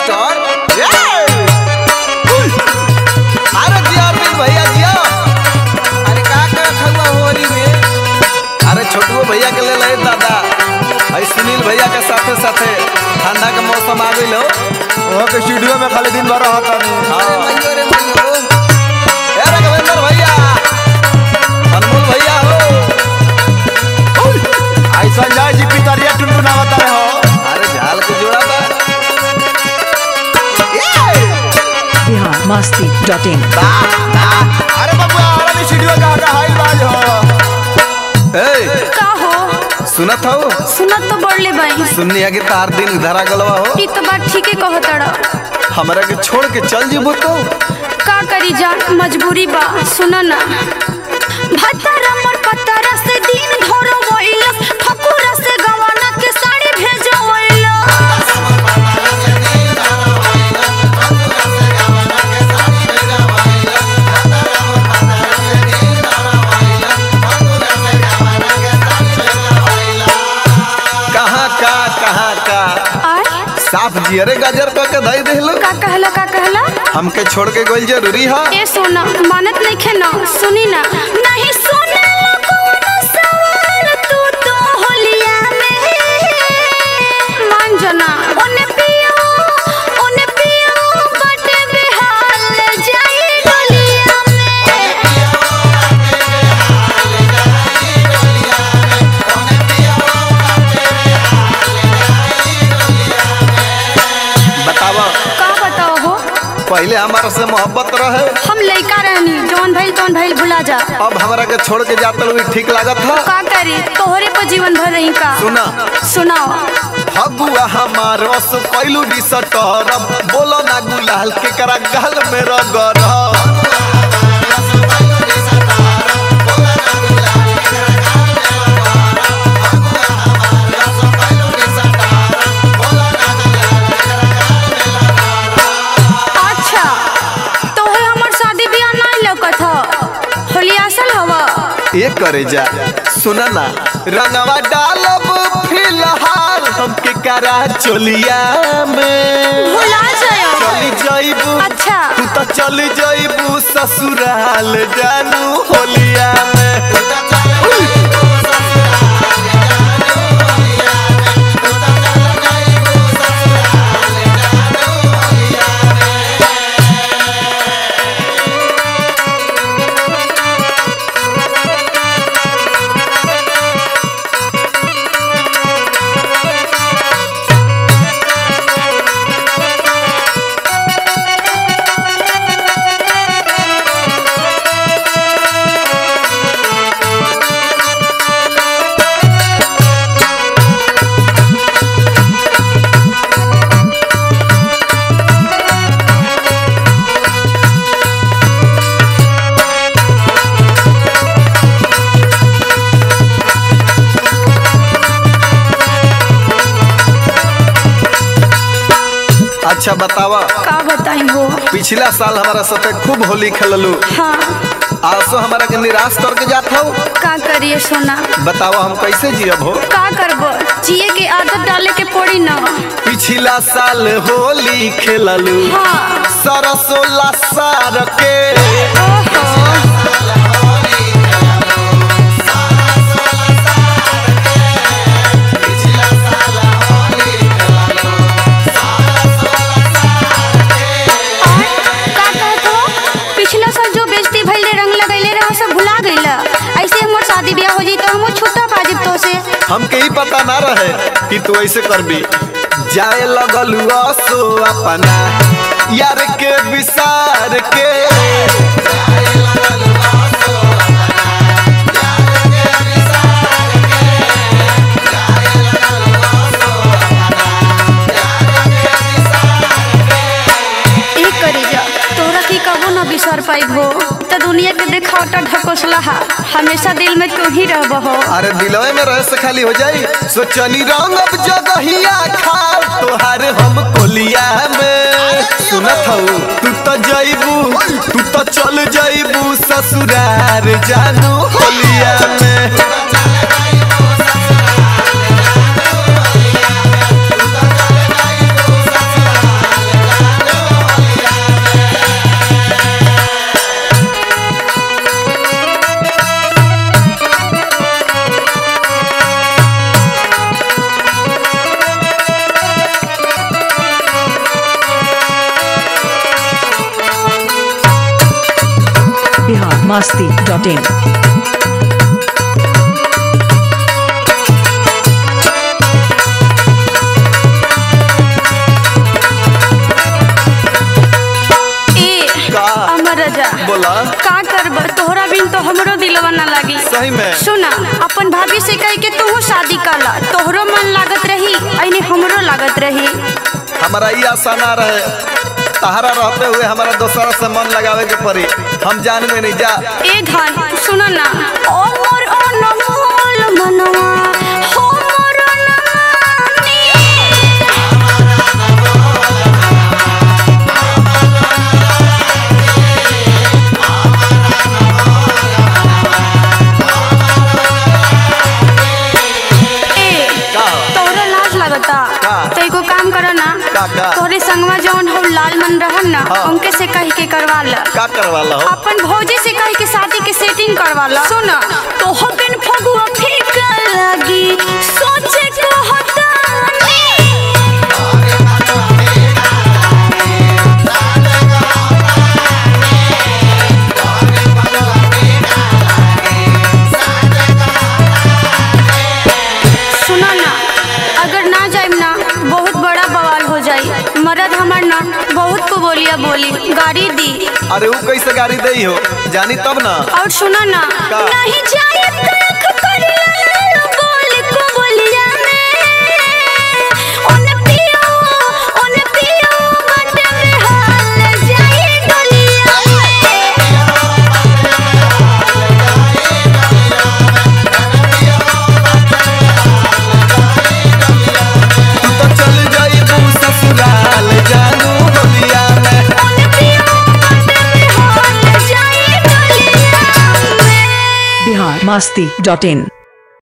Master. अरे जिया अरविंद भैया जिया। अरे का खहुआ होली में? अरे छोटू भैया के ले दादा। भाई सुनील भैया के साथे साथे ठंडा के मौसम आ गई लो। वहाँ के स्टूडियो में खाली दिन भर रहता नहीं। अरे मइयो रे मइयो। ए राघवेंद्र भैया, अनमोल भैया हो। आई संजय जी पितरिया टुनटुनावता रहे हो। अरे झाल के जोड़ा बा। biharmasti.in अरे बबुआ अरे स्टूडियो का हाई बाज हो। ए का हो सुनत हो? सुनत तो बड़ले बाई। सुननी है कि तार दिन धरा गलवा हो। ई तो बात ठीके कहतड़ा। हमरा के छोड़ के चल जीबो तो का करी जा, मजबूरी बा। सुनो ना, भतरा मोर पतरा से दिन धरो वइला, ठकुरा से गवाना के साड़ी भेजो वइला। कहाँ का आय साफ जियरे गाजर क के दई देहलो। का कहला हमके छोड़ के गोल जरूरी है। ए सोना मानत नहीं खे ना, सुनी ना। नहीं सुने ला कोनो सवाल तू तो होलिया में मान जना। ओने पियो बटे बेहाल जाई होलिया बतावा का बताओ हो। पहले हमारा से मोहब्बत रहे, हम लइका रहनी, जौन भइल भुला जा। अब हमरा के छोड़ के जाते हुए ठीक लागत है। का करी, तोहरे पर जीवन भर रही का। सुना सुनाओ। फगुआ हमारो सो कैलू डिसटर, बोलो ना गुलाल के करा गाल में रगर। अच्छा तोहे हमर शादी बियाह नहीं लौकत ह, होली असल हवा। ये करे जा सुना ना, रंगवा डालब फिलहाल हमके करा चोलिया में। भुला जायो। चली जाइबू अच्छा तू तो चली जाइबू ससुराल जानू होलिया में। अच्छा बतावा, का बताई हो। पिछला साल हमारा साथे खूब होली खेललू, हाँ आसो हमारा के निराश करके जात हो। का करिए सोना। बतावा हम कैसे जियब हो। का करबो, जिए के आदत डाले के पड़ी ना। पिछला साल होली खेललू हाँ सरसों लसार के। ओहो पिछला साल जो बेइज्जती भइले, रंग लगैले रहो सब भुला गइला। ऐसे हमर शादी ब्याह हो जी तो हम छुट्टा पाजिब तो से। हमके ही पता ना रहे कि तू ऐसे करबी। जाए लगलू असो अपना यार के विसार के। एक करे जा तोरा की कबो ना बिसर पाइब हो। तो दुनिया के देखावटा ढकोसला हमेशा दिल में तू ही रहब हो। अरे दिलवे में रह से खाली हो जाई। सोचनी रंग अब जगहिया खा तोहार हम कोलिया में। सुनत हूँ तू तो जाइबू, तू तो चल जाइबू ससुरार जानू होलिया में। biharmasti.in. बोला का करब तोहरा बिन तो हमरो दिलवा ना लागी। सही में सुना अपन भाभी से कह के तू शादी काला तोहरो मन लागत रही ऐने हमरो लागत रही। हमारा ये आशा ना रहे तहरा रहते हुए हमारा दोसरा से मन लगावे के पड़ी। हम जान में नहीं जा ए धान सुना ना ओ मोर अनमोल मनवा हो मोर नमानी। तो एगो काम करो ना तोहरे संगवा जौन हो लाल मन रहन ना उनके से कह के करवा ला। का करवा ला अपन भौजी से कह के शादी के सेटिंग करवा ला। सुन तो हो बिन फगुआ फीका लगी सोचे को मरद हमार ना बहुत को बोलिया बोली गाड़ी दी। अरे वो कैसे गाड़ी दे हो जानी तब ना। और सुना ना नहीं जाए तक करिया बोल को बोलिया में ओने पियो मट में हाल जाए डोलिया तू तो चल जाई तू ससुराल जानू होलिया में biharmasti.in.